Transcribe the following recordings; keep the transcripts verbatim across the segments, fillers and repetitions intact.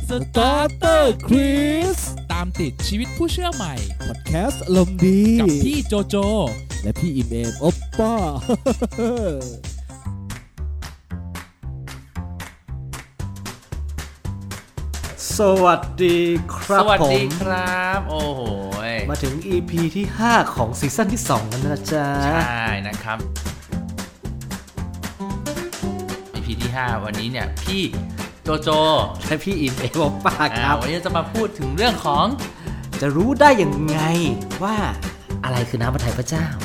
สตาร์เตอร์คริสตามติดชีวิตผู้เชื่อใหม่พอดแคสต์อารมณ์ดีกับพี่โจโจและพี่อิมเอมโอปป้าสวัสดีครับผมสวัสดีครับโอ้โหมาถึง อี พี ที่ห้าของซีซั่นที่สองกันนะจ๊ะใช่นะครับ อี พี ที่ห้าวันนี้เนี่ยพี่โจโจและพี่อิมเอมโอปป้าครับวันนี้จะมาพูดถึงเรื่องของจะรู้ได้ยังไงว่าอะไรคือน้ำพระทัยพระเจ้า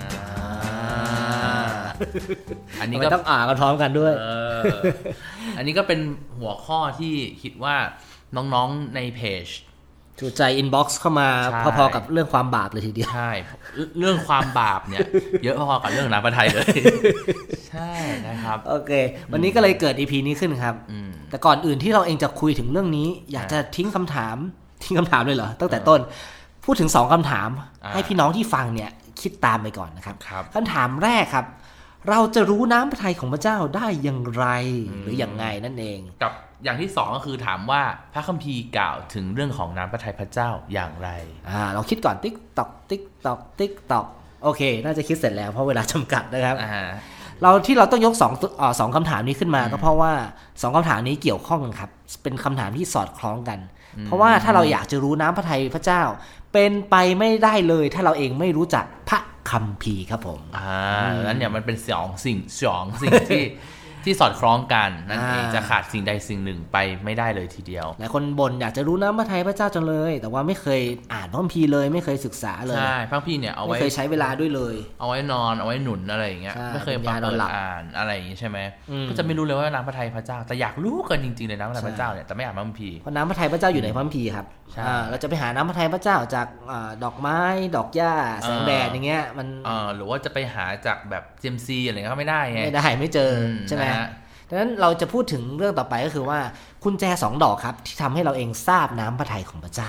อันนี้ก็ต้องอ่านกันพร้อมกันด้วยอันนี้ก็เป็นหัวข้อที่คิดว่าน้องๆในเพจถูกใจอินบ็อกซ์เข้ามาพอๆกับเรื่องความบาปเลยทีเดียวใช่เรื่องความบาปเนี่ยเยอะพอๆกับเรื่องน้ำพระทัยเลยใช่นะครับโอเควันนี้ก็เลยเกิด อี พี นี้ขึ้นครับแต่ก่อนอื่นที่เราเองจะคุยถึงเรื่องนี้อยากจะทิ้งคำถามทิ้งคำถามเลยเหรอตั้งแต่ต้นพูดถึงสองคำถามให้พี่น้องที่ฟังเนี่ยคิดตามไปก่อนนะครับคำถามแรกครับเราจะรู้น้ำพระทัยของพระเจ้าได้อย่างไรหรืออย่างไงนั่นเองกับอย่างที่สองก็คือถามว่าพระคัมภีร์กล่าวถึงเรื่องของน้ำพระทัยพระเจ้าอย่างไรอ่าเราคิดก่อนติ๊กตอกติ๊กตอกติ๊กตอกโอเคน่าจะคิดเสร็จแล้วเพราะเวลาจำกัดนะครับเราที่เราต้องยกสองอ่าสองคำถามนี้ขึ้นมาก็เพราะว่าสองคำถามนี้เกี่ยวข้องกันครับเป็นคำถามที่สอดคล้องกันเพราะว่าถ้าเราอยากจะรู้น้ำพระทัยพระเจ้าเป็นไปไม่ได้เลยถ้าเราเองไม่รู้จักพระคัมภีร์ครับผมอ่านั้นเนี่ยมันเป็นสองสิ่งสองสิ่งที่ที่สอดคล้องกันนั่นเองจะขาดสิ่งใดสิ่งหนึ่งไปไม่ได้เลยทีเดียวหลายคนบ่นอยากจะรู้น้ำพระทัยพระเจ้าจังเลยแต่ว่าไม่เคยอ่านพระคัมภีร์เลยไม่เคยศึกษาเลยใช่พระคัมภีร์เนี่ยเอาไว้ไม่เคยใช้เวลาด้วยเลยเอาไว้นอนเอาไว้หนุนอะไรอย่างเงี้ยไม่เคยมาเปิดอ่านอะไรอย่างงี้ใช่ไหมก็จะไม่รู้เลยว่าน้ำพระทัยพระเจ้าแต่อยากรู้กันจริงๆเลยน้ำพระทัยพระเจ้าเนี่ยแต่ไม่อ่านพระคัมภีร์เพราะน้ำพระทัยพระเจ้าอยู่ในพระคัมภีร์ครับเราจะไปหาน้ำพระทัยพระเจ้าจากดอกไม้ดอกหญ้าแสงแดดอย่างเงี้ยมันหรือว่าจะไปหาจากแบบเจมซีอะไรเงี้ยก็ไม่ได้ไงไม่ได้ไม่เจอใช่ไหมดังนั้นเราจะพูดถึงเรื่องต่อไปก็คือว่ากุญแจสองดอกครับที่ทำให้เราเองทราบน้ำพระทัยของพระเจ้า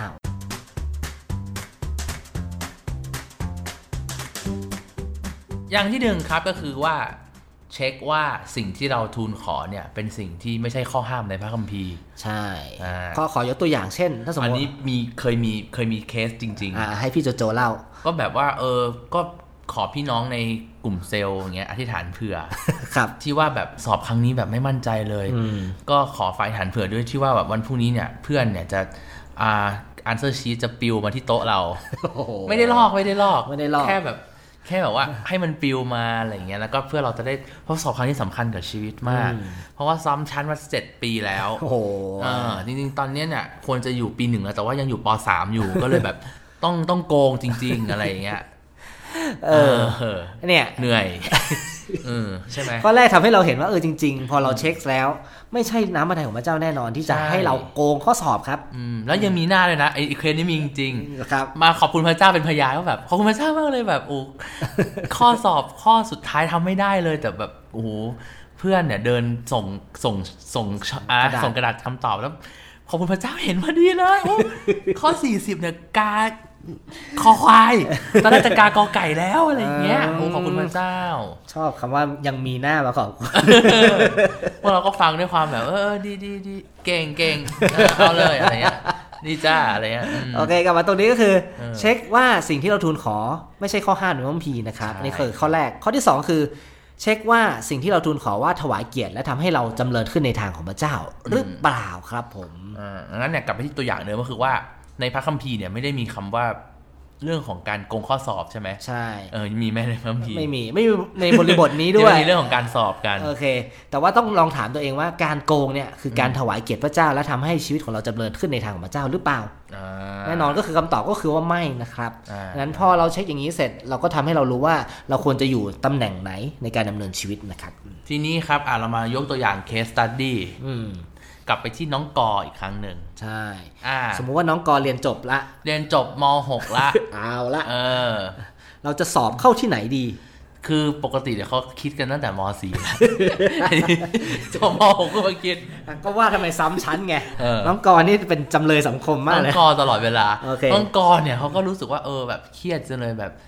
อย่างที่หนึ่งครับก็คือว่าเช็คว่าสิ่งที่เราทูลขอเนี่ยเป็นสิ่งที่ไม่ใช่ข้อห้ามในพระคัมภีร์ใช่ข้อขอยกตัวอย่างเช่นถ้าสมมติอันนี้มีเคยมีเคยมีเคสจริงๆอ่าให้พี่โจโจเล่าก็แบบว่าเออก็ขอพี่น้องในกลุ่มเซลล์อย่างเงี้ยอธิษฐานเผื่อครับที่ว่าแบบสอบครั้งนี้แบบไม่มั่นใจเลยก็ขอไฟอธิษฐานเผื่อด้วยที่ว่าแบบวันพรุ่งนี้เนี่ยเพื่อนเนี่ยจะอ่าอันเซอร์ชีทจะปิวมาที่โต๊ะเราไม่ได้ลอกไม่ได้ลอกไม่ได้ลอกแค่แบบแค่แบบว่าให้มันปิวมาอะไรอย่างเงี้ยแล้วก็เพื่อเราจะได้เพราะสอบครั้งนี้สำคัญกับชีวิตมากเพราะว่าซ้อมชั้นมาเจ็ดปีแล้วโอ้โหจริงๆตอนนี้เนี่ยควรจะอยู่ปีหนึ่งแล้วแต่ว่ายังอยู่ป.สาม อยู่ก็เลยแบบต้องต้องโกงจริงๆอะไรอย่างเงี้ยเออเนี่ยเหนื่อยเออใช่ไหมข้อแรกทำให้เราเห็นว่าเออจริงๆพอเราเช็คแล้วไม่ใช่น้ำพระทัยของพระเจ้าแน่นอนที่จะให้เราโกงข้อสอบครับแล้วยังมีหน้าเลยนะไอ้เคสนี้มีจริงๆมาขอบคุณพระเจ้าเป็นพยานว่าแบบขอบคุณพระเจ้ามากเลยแบบโอ้ข้อสอบข้อสุดท้ายทำไม่ได้เลยแต่แบบโอ้โหเพื่อนเนี่ยเดินส่งส่งส่งส่งกระดาษคำตอบแล้วขอบคุณพระเจ้าเห็นพอดีเลยข้อสี่สิบเนี่ยกาคอควายตอนแรกจะกากอไก่แล้วอะไรอย่างเงี้ยโอ้ขอบคุณพระเจ้าชอบคำว่ายังมีหน้ามาขอบคุณพวกเราก็ฟังด้วยความแบบเออดีดีดีเก่งเก่งเอาเลยอะไรเงี้ยดีจ้าอะไรเงี้ยโอเคกลับมาตรงนี้ก็คือเช็คว่าสิ่งที่เราทูลขอไม่ใช่ข้อห้ามในพระคัมภีร์นะครับนี่คือข้อแรกข้อที่สองคือเช็คว่าสิ่งที่เราทูลขอว่าถวายเกียรติและทำให้เราจำเริญขึ้นในทางของพระเจ้าหรือเปล่าครับผมอ่างั้นเนี่ยกลับไปที่ตัวอย่างเดิมก็คือว่าในพระคัมภีร์เนี่ยไม่ได้มีคำว่าเรื่องของการโกงข้อสอบใช่ไหมใช่เออมีไหมในพระคัมภีร์ไม่มีไม่มีในบริบทนี้ด้วยมีเรื่องของการสอบกันโอเคแต่ว่าต้องลองถามตัวเองว่าการโกงเนี่ยคือการถวายเกียรติพระเจ้าและทำให้ชีวิตของเราจำเริญขึ้นในทางของพระเจ้าหรือเปล่าแน่นอนก็คือคำตอบก็คือว่าไม่นะครับงั้นพอเราเช็คอย่างนี้เสร็จเราก็ทำให้เรารู้ว่าเราควรจะอยู่ตำแหน่งไหนในการดำเนินชีวิตนะครับทีนี้ครับอ่ะเรามายกตัวอย่าง case study กลับไปที่น้องกออีกครั้งหนึ่งใช่สมมุติว่าน้องกอเรียนจบละเรียนจบม.หก ละเอาละเออเราจะสอบเข้าที่ไหนดีคือปกติเดี๋ยวเขาคิดกันตั้งแต่ม.สี่ จบม.หก ก็มาคิดก็ว่าทำไมซ้ำชั้นไงน้องกอนี่เป็นจำเลยสังคมมากเลยน้องกอตลอดเวลาน้องกอเนี่ยเขาก็รู้สึกว่าเออแบบเครียดจังเลยแบบ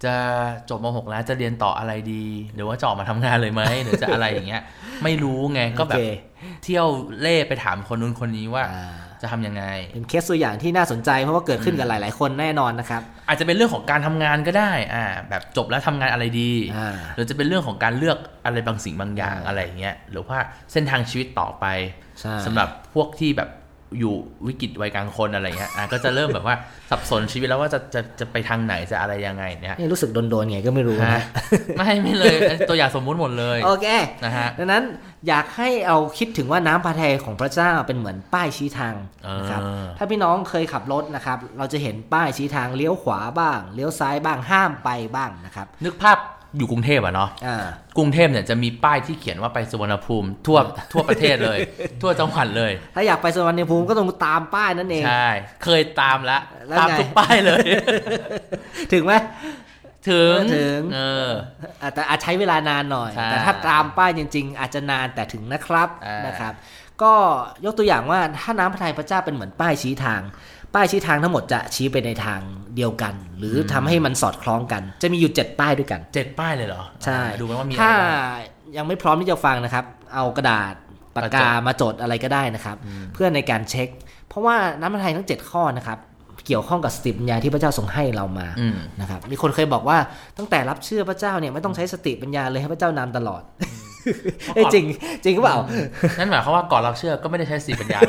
จะจบม.หก แล้วจะเรียนต่ออะไรดีหรือว่าจะออกมาทำงานเลยไหมหรือจะอะไรอย่างเงี้ยไม่รู้ไงก็แบบเที่ยวเล่ไปถามคนนู้นคนนี้ว่าจะทำยังไงเป็นเคสตัวอย่างที่น่าสนใจเพราะว่าเกิดขึ้นกับหลายๆคนแน่นอนนะครับอาจจะเป็นเรื่องของการทำงานก็ได้อ่าแบบจบแล้วทำงานอะไรดีหรือจะเป็นเรื่องของการเลือกอะไรบางสิ่งบางอย่างอะไรอย่างเงี้ยหรือว่าเส้นทางชีวิตต่อไปสำหรับพวกที่แบบอยู่วิกฤตวัยกลางคนอะไรเงี้ยอ่ะก็จะเริ่มแบบว่าสับสนชีวิตแล้วว่าจะจะจะไปทางไหนจะอะไรยังไงเนี่ยนี่รู้สึกโดนๆไงก็ไม่รู้นะไม่ไม่เลยตัวอย่างสมมุติหมดเลยโอเคนะฮะดังนั้นอยากให้เอาคิดถึงว่าน้ำพระทัยของพระเจ้าเป็นเหมือนป้ายชี้ทางนะครับถ้าพี่น้องเคยขับรถนะครับเราจะเห็นป้ายชี้ทางเลี้ยวขวาบ้างเลี้ยวซ้ายบ้างห้ามไปบ้างนะครับนึกภาพอยู่กรุงเทพอ่ะเนาะกรุงเทพเนี่ยจะมีป้ายที่เขียนว่าไปสุวรรณภูมิทั่วทั่วประเทศเลยทั่วจังหวัดเลยถ้าอยากไปสุวรรณภูมิก็ต้องตามป้ายนั่นเองใช่เคยตามแล้วตามทุกป้ายเลยถึงไหมถึงถึงเออแต่อาจใช้เวลานานหน่อยแต่ถ้าตามป้ายจริงๆอาจจะนานแต่ถึงนะครับนะครับก็ยกตัวอย่างว่าถ้าน้ำพระทัยพระเจ้าเป็นเหมือนป้ายชี้ทางป้ายชี้ทางทั้งหมดจะชี้ไปในทางเดียวกันหรือทำให้มันสอดคล้องกันจะมีอยู่เจ็ดป้ายด้วยกันเจ็ดป้ายเลยเหรอใช่ดูว่ามีถ้ายังไม่พร้อมที่จะฟังนะครับเอากระดาษปากกามาจดอะไรก็ได้นะครับเพื่อในการเช็คเพราะว่าน้ำพระทัยทั้งเจ็ดข้อนะครับเกี่ยวข้องกับสติปัญญาที่พระเจ้าทรงให้เรามานะครับมีคนเคยบอกว่าตั้งแต่รับเชื่อพระเจ้าเนี่ยไม่ต้องใช้สติปัญญาเลยให้พระเจ้านำตลอดจริงจริงหรือเปล่านั่นหมายความว่าก่อนรับเชื่อก็ไม่ได้ใช้สติปัญญา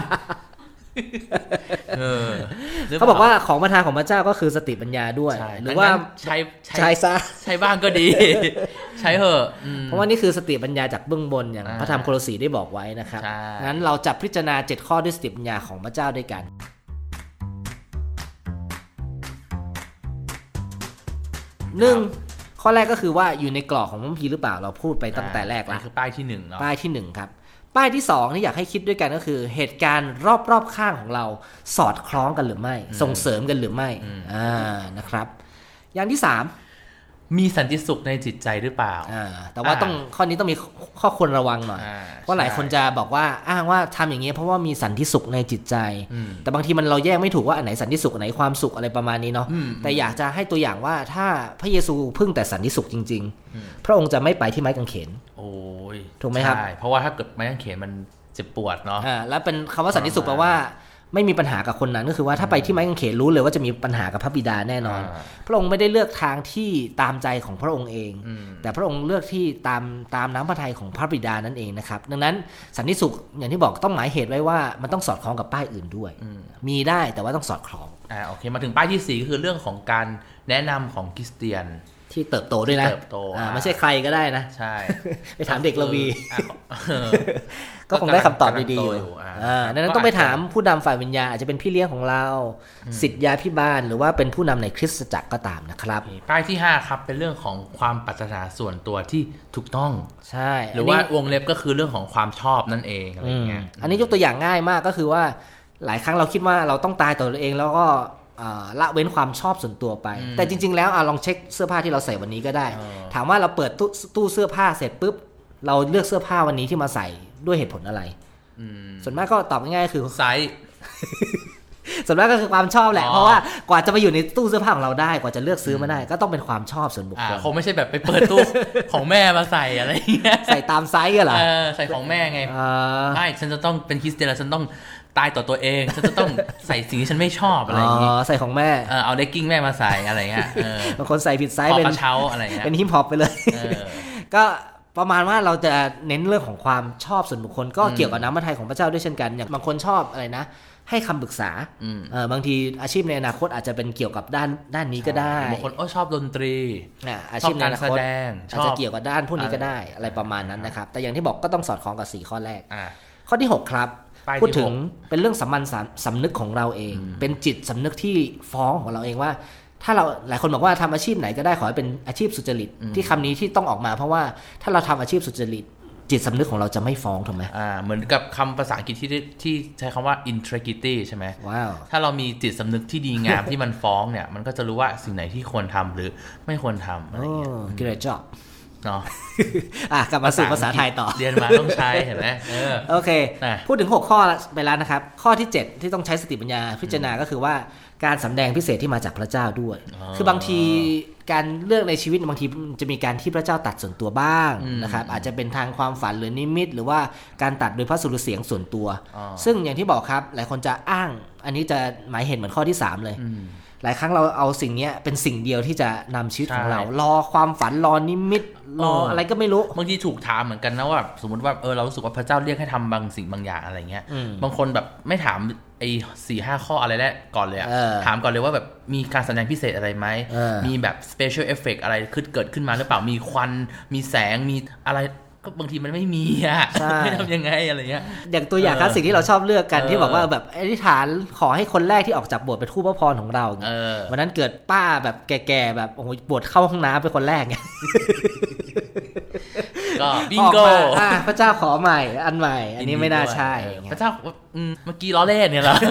เขาบอกว่าของประทานของพระเจ้าก็คือสติปัญญาด้วยหรือว่าใช้ใช้ซะใช้บ้างก็ดีใช้เหอะเพราะว่านี่คือสติปัญญาจากเบื้องบนอย่างพระธรรมโคโลสีได้บอกไว้นะครับงั้นเราจะพิจารณาเจ็ดข้อด้วยสติปัญญาของพระเจ้าด้วยกันหนึ่งข้อแรกก็คือว่าอยู่ในกรอบของพระคัมภีร์หรือเปล่าเราพูดไปตั้งแต่แรกแล้วคือป้ายที่หนึ่งเนาะป้ายที่หนึ่งครับป้ายที่สองที่อยากให้คิดด้วยกันก็คือเหตุการณ์รอบๆข้างของเราสอดคล้องกันหรือไม่ส่งเสริมกันหรือไม่อ่านะครับอย่างที่สามมีสันติสุขในจิตใจหรือเปล่าอ่าแต่ว่าต้องข้อนี้ต้องมีข้อควรระวังหน่อยเพราะหลายคนจะบอกว่าอ้างว่าทำอย่างนี้เพราะว่ามีสันติสุขในจิตใจแต่บางทีมันเราแยกไม่ถูกว่าอันไหนสันติสุขอันไหนความสุขอะไรประมาณนี้เนาะแต่อยากจะให้ตัวอย่างว่าถ้าพระเยซูพึ่งแต่สันติสุขจริงๆพระองค์จะไม่ไปที่ไม้กางเขนโอ้ยถูกไหมครับใช่เพราะว่าถ้าเกิดไม้กางเขนมันเจ็บปวดเนาะอ่าแล้วเป็นคำว่าสันติสุขแปลว่าไม่มีปัญหากับคนนั้นก็คือว่าถ้าไปที่ไม้กางเขนรู้เลยว่าจะมีปัญหากับพระบิดาแน่นอนพระองค์ไม่ได้เลือกทางที่ตามใจของพระองค์เองแต่พระองค์เลือกที่ตามตามน้ำพระทัยของพระบิดานั่นเองนะครับดังนั้นสันติสุขอย่างที่บอกต้องหมายเหตุไว้ว่ามันต้องสอดคล้องกับป้ายอื่นด้วยมีได้แต่ว่าต้องสอดคล้องอ่าโอเคมาถึงป้ายที่สี่ก็คือเรื่องของการแนะนำของคริสเตียนที่เติบโตด้วยนะเติบโตอ่าไม่ใช่ใครก็ได้นะใช่ไปถามเด็กละวีก็คงได้คำตอบดีๆอยู่อ่าดังนั้นต้องไปถามผู้นำฝ่ายวิญญาณอาจจะเป็นพี่เลี้ยงของเราศิษยาภิบาลหรือว่าเป็นผู้นำในคริสตจักรก็ตามนะครับป้ายที่ห้าครับเป็นเรื่องของความปรารถนาส่วนตัวที่ถูกต้องใช่หรือว่าวงเล็บก็คือเรื่องของความชอบนั่นเองอะไรเงี้ยอันนี้ยกตัวอย่างง่ายมากก็คือว่าหลายครั้งเราคิดว่าเราต้องตายต่อตัวเองแล้วก็ละเว้นความชอบส่วนตัวไปแต่จริงๆแล้วลองเช็คเสื้อผ้าที่เราใส่วันนี้ก็ได้ถามว่าเราเปิดตู้เสื้อผ้าเสร็จปุ๊บเราเลือกเสื้อผ้าวันนี้ที่มาใส่ด้วยเหตุผลอะไรส่วนมากก็ตอบง่ายๆคือไซส์ส่วนมากก็คือความชอบแหละเพราะว่ากว่าจะไปอยู่ในตู้เสื้อผ้าของเราได้กว่าจะเลือกซื้อมาได้ก็ต้องเป็นความชอบส่วนบุคคลคงไม่ใช่แบบไปเปิดตู้ของแม่มาใส่อะไรเงี้ยใส่ตามไซส์กันเหรอใส่ของแม่ไงไม่ฉันจะต้องเป็นคริสเตียนแล้วฉันต้องตายต่อตัวเองฉันจะต้องใส่สิ่งที่ฉันไม่ชอบอะไรอย่างงี้ใส่ของแม่เอาเลกกิ้งแม่มาใส่อะไรเงี้ยบางคนใส่ผิดไซส์เป็นกระเช้าอะไรเงี้ยเป็นฮิปฮอปไปเลยก็ประมาณว่าเราจะเน้นเรื่องของความชอบส่วนบุคคลก็เกี่ยวกับน้ำพระทัยของพระเจ้าด้วยเช่นกันอย่างบางคนชอบอะไรนะให้คำปรึกษาบางทีอาชีพในอนาคตอาจจะเป็นเกี่ยวกับด้านด้านนี้ก็ได้บางคนชอบดนตรีอาชีพในอนาคตอาจจะเกี่ยวกับด้านพวกนี้ก็ได้อะไรประมาณนั้นนะครับแต่อย่างที่บอกก็ต้องสอดคล้องกับสี่ข้อแรกข้อที่หกครับพูดถึงเป็นเรื่องสามัญสำนึกของเราเองเป็นจิตสำนึกที่ฟ้องของเราเองว่าถ้าเราหลายคนบอกว่าทำอาชีพไหนก็ได้ขอให้เป็นอาชีพสุจริตที่คำนี้ที่ต้องออกมาเพราะว่าถ้าเราทำอาชีพสุจริตจิตสำนึกของเราจะไม่ฟ้องถูกไหมอ่าเหมือนกับคำภาษาอังกฤษที่ที่ใช้คำว่า integrity ใช่ไหมว้าวถ้าเรามีจิตสำนึกที่ดีงาม ที่มันฟ้องเนี่ยมันก็จะรู้ว่าสิ่งไหนที่ควรทำหรือไม่ควรทำอะไรอย่างเงี้ย great job เนาะอ่ะกลับมาสู่ภาษาไทยต่อเรียนมาต้องใช้เห็นไหมเออโอเคพูดถึงหกข้อไปแล้วนะครับข้อที่เจ็ดที่ต้องใช้สติปัญญาพิจารณาก็คือว่าการสำแดงพิเศษที่มาจากพระเจ้าด้วยคือบางทีการเลือกในชีวิตบางทีจะมีการที่พระเจ้าตัดส่วนตัวบ้างนะครับอาจจะเป็นทางความฝันหรือนิมิตหรือว่าการตัดโดยพระสุรเสียงส่วนตัวซึ่งอย่างที่บอกครับหลายคนจะอ้างอันนี้จะหมายเห็นเหมือนข้อที่สามเลยหลายครั้งเราเอาสิ่งนี้เป็นสิ่งเดียวที่จะนำชีวิตของเรารอความฝันรอนิมิตรออะไรก็ไม่รู้บางทีถูกถามเหมือนกันนะว่าสมมติว่าเออเรารู้สึกว่าพระเจ้าเรียกให้ทำบางสิ่งบางอย่างอะไรเงี้ยบางคนแบบไม่ถามไอ้สี่ห้าข้ออะไรแรกก่อนเลยอะถามก่อนเลยว่าแบบมีการแสดงพิเศษอะไรไหมมีแบบ special effect อะไรขึ้นเกิดขึ้นมาหรือเปล่ามีควันมีแสงมีอะไรก็บางทีมันไม่มีอ่ะไม่ทำยังไงอะไรเงี้ยอย่างตัวอย่างคลาสสิกที่เราชอบเลือกกันที่บอกว่าแบบอธิษฐานขอให้คนแรกที่ออกจากโบสถ์เป็นทูตพระพรของเราวันนั้นเกิดป้าแบบแก่ๆแบบโอ้โหบวชเข้าห้องน้ำเป็นคนแรกไงก็บิงโกพระเจ้าขอใหม่อันใหม่อันนี้ไม่น่าใช่พระเจ้าเมื่อกี้ล้อเล่นเนี่ยเหรอ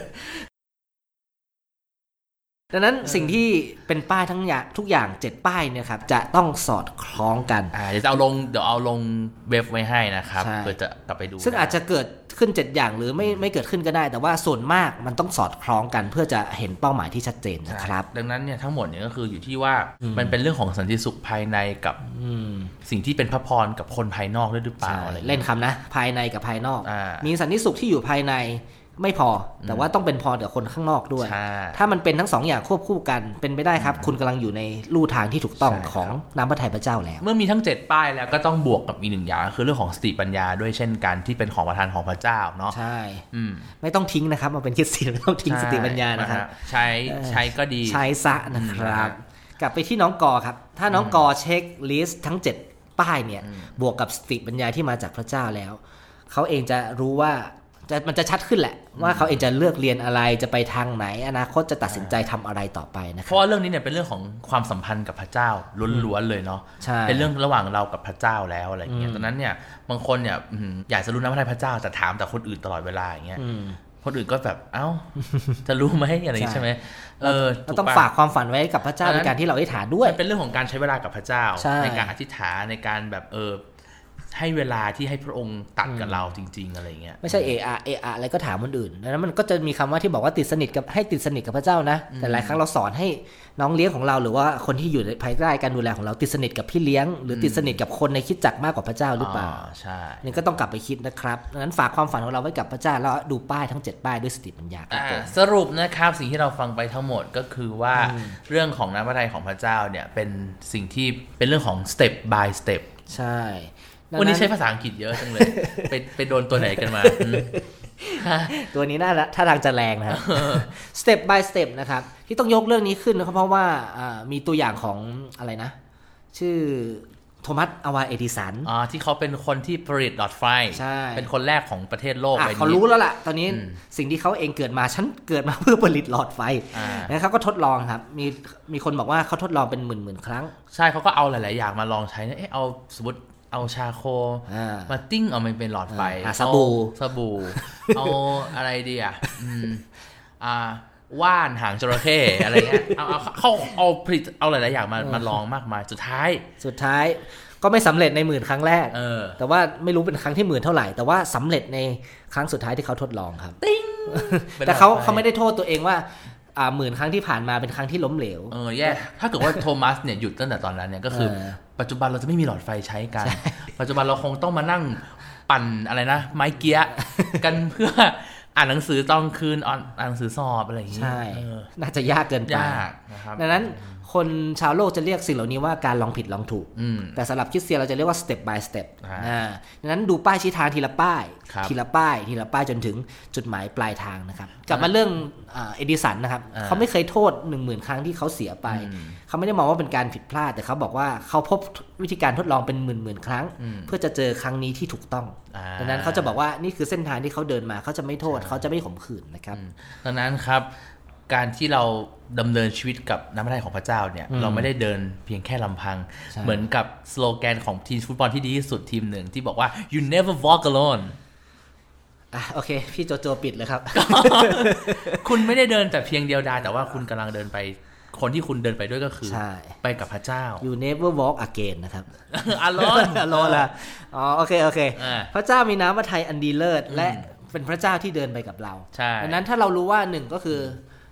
ดังนั้นสิ่งที่เป็นป้ายทั้งอย่างทุกอย่างเจ็ดป้ายเนี่ยครับจะต้องสอดคล้องกันอ่าเดี๋ยวจะเอาลงเดี๋ยวเอาลงเว็บไว้ให้นะครับเพื่อจะกลับไปดูซึ่งอาจจะเกิดขึ้นเจ็ดอย่างหรือไม่ไม่เกิดขึ้นก็ได้แต่ว่าส่วนมากมันต้องสอดคล้องกันเพื่อจะเห็นเป้าหมายที่ชัดเจนนะครับดังนั้นเนี่ยทั้งหมดเนี่ยก็คืออยู่ที่ว่ามันเป็นเรื่องของสันติสุขภายในกับสิ่งที่เป็นพระพรกับคนภายนอกด้วยหรือเปล่าอะไรเล่นคำนะภายในกับภายนอกมีสันติสุขที่อยู่ภายในไม่พอแต่ว่าต้องเป็นพอกับคนข้างนอกด้วยถ้ามันเป็นทั้งสองอย่างควบคู่กันเป็นไปได้ครับคุณกำลังอยู่ในลู่ทางที่ถูกต้องของน้ำพระทัยพระเจ้าแล้วเมื่อมีทั้งเจ็ดป้ายแล้วก็ต้องบวกกับอีกหนึ่งอย่างคือเรื่องของสติปัญญาด้วยเช่นกันที่เป็นของประทานของพระเจ้าเนาะใช่ไม่ต้องทิ้งนะครับมาเป็นคริสเตียนไม่ต้องทิ้งสติปัญญานะครับใช้ใช้ก็ดีใช้ซะนะครับกลับไปที่น้องกอครับถ้าน้องกอเช็คลิสต์ทั้งเจ็ดป้ายเนี่ยบวกกับสติปัญญาที่มาจากพระเจ้าแล้วเขาเองจะรู้ว่าจะมันจะชัดขึ้นแหละว่าเขาเองจะเลือกเรียนอะไรจะไปทางไหนอนาคตจะตัดสินใจทำอะไรต่อไปนะครับเพราะว่าเรื่องนี้เนี่ยเป็นเรื่องของความสัมพันธ์กับพระเจ้าล้วนๆเลยเนาะเป็นเรื่องระหว่างเรากับพระเจ้าแล้วอะไรเงี้ยตอนนั้นเนี่ยบางคนเนี่ยอยากจะรู้น้ำพระทัยพระเจ้าแต่ถามแต่คนอื่นตลอดเวลาอย่างเงี้ยคนอื่นก็แบบเอ้าจะรู้ไหมอะไรใช่ไหมเออเราต้องฝากความฝันไว้กับพระเจ้าในการที่เราอธิษฐานด้วยเป็นเรื่องของการใช้เวลากับพระเจ้าในการอธิษฐานในการแบบเออให้เวลาที่ให้พระองค์ตัดกับเราจริงๆอะไรเงี้ยไม่ใช่เออะเออะอะไรก็ถามคนอื่นดังนั้นมันก็จะมีคำว่าที่บอกว่าติดสนิทกับให้ติดสนิทกับพระเจ้านะแต่หลายครั้งเราสอนให้น้องเลี้ยงของเราหรือว่าคนที่อยู่ในภายใต้การดูแลของเราติดสนิทกับพี่เลี้ยงหรือติดสนิทกับคนในคริสตจักรมากกว่าพระเจ้าหรือเปล่าใช่นี่ก็ต้องกลับไปคิดนะครับดังนั้นฝากความฝันของเราไว้กับพระเจ้าแล้วดูป้ายทั้งเจ็ดป้ายด้วยสติปัญญาสรุปนะครับสิ่งที่เราฟังไปทั้งหมดก็คือว่าเรื่องของน้ำพระทัยของพระเจ้าเนี่ยเป็นสิ่งที่เป็นเรื่องของ step by step ใช่วันนี้ใช้ภาษาอังกฤษเยอะจังเลยไปไปโดนตัวไหนกันมาตัวนี้น่าถ้าทางจะแรงนะครับ step by step นะครับที่ต้องยกเรื่องนี้ขึ้นนะครับเพราะว่ามีตัวอย่างของอะไรนะชื่อโทมัสอวาเอดิสันอ๋อที่เขาเป็นคนที่ผลิตหลอดไฟเป็นคนแรกของประเทศโลกไปนี้เขารู้แล้วล่ะตอนนี้สิ่งที่เขาเองเกิดมาฉันเกิดมาเพื่อผลิตหลอดไฟแล้วเขาก็ทดลองครับมีมีคนบอกว่าเขาทดลองเป็นหมื่นๆครั้งใช่เขาก็เอาหลายๆอย่างมาลองใช้เอ๊ะเอาสมมติเอาชาโคมาติ้งเอามันเป็นหลอดไฟสบู่สบู่เอาอะไรดีอ่ะอ่าว่านหางจระเข้อะไรเงี้ยเอาเขาเอาผลิตเอาหลายๆอย่างมามาลองมากมายสุดท้ายสุดท้ายก็ไม่สำเร็จในหมื่นครั้งแรกแต่ว่าไม่รู้เป็นครั้งที่หมื่นเท่าไหร่แต่ว่าสำเร็จในครั้งสุดท้ายที่เขาทดลองครับติ้งแต่เขาเขาไม่ได้โทษตัวเองว่าอ่าหมื่นครั้งที่ผ่านมาเป็นครั้งที่ล้มเหลวเออแย่ถ้าเกิดว่าโทมัสเนี่ยหยุดตั้งแต่ตอนนั้นเนี่ยก็คือปัจจุบันเราจะไม่มีหลอดไฟใช้กันปัจจุบันเราคงต้องมานั่งปั่นอะไรนะไม้เกี้ยกันเพื่ออ่านหนังสือตอนคืนอ่านหนังสือสอบอะไรอย่างนี้ใช่น่าจะยากเกินไปยากนะครับดังนั้นคนชาวโลกจะเรียกสิ่งเหล่านี้ว่าการลองผิดลองถูกแต่สำหรับคริสเตียนเราจะเรียกว่า step by step อ่าดังนั้นดูป้ายชี้ทางทีละป้ายทีละป้ายทีละป้ายจนถึงจุดหมายปลายทางนะครับกลับมาเรื่องเอดิสันนะครับเขาไม่เคยโทษ หนึ่งหมื่น ครั้งที่เขาเสียไปเขาไม่ได้มองว่าเป็นการผิดพลาดแต่เขาบอกว่าเขาพบวิธีการทดลองเป็นหมื่นๆครั้งเพื่อจะเจอครั้งนี้ที่ถูกต้องดังนั้นเขาจะบอกว่านี่คือเส้นทางที่เขาเดินมาเขาจะไม่โทษเขาจะไม่ข่มขืนนะครับดังนั้นครับการที่เราดำเนินชีวิตกับน้ำพระทัยของพระเจ้าเนี่ยเราไม่ได้เดินเพียงแค่ลำพังเหมือนกับสโลแกนของทีมฟุตบอลที่ดีที่สุดทีมหนึ่งที่บอกว่า you never walk alone อ่ะโอเคพี่โจโจปิดเลยครับคุณไม่ได้เดินแต่เพียงเดียวดายแต่ว่าคุณกำลังเดินไปคนที่คุณเดินไปด้วยก็คือไปกับพระเจ้า you never walk again นะครับ alone alone ละอ๋อโอเคโอเคพระเจ้ามีน้ำพระทัยอันดีเลิศและเป็นพระเจ้าที่เดินไปกับเราดังนั้นถ้าเรารู้ว่าหนึ่งก็คือ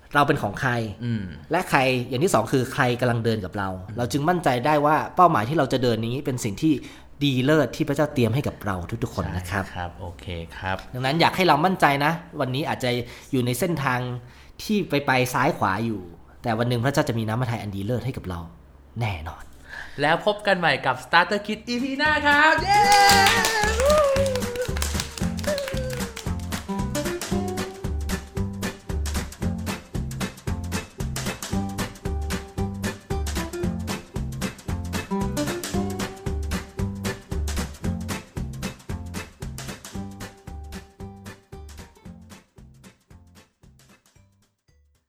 เราเป็นของใครและใครอย่างที่สองคือใครกำลังเดินกับเราเราจึงมั่นใจได้ว่าเป้าหมายที่เราจะเดินนี้เป็นสิ่งที่ดีเลิศที่พระเจ้าเตรียมให้กับเราทุกๆคนนะครับครับโอเคครับดังนั้นอยากให้เรามั่นใจนะวันนี้อาจจะอยู่ในเส้นทางที่ไปไปซ้ายขวาอยู่แต่วันหนึ่งพระเจ้าจะมีน้ำพระทัยอันดีเลิศให้กับเราแน่นอนแล้วพบกันใหม่กับ Starter Kit อี พี หน้าครับเย้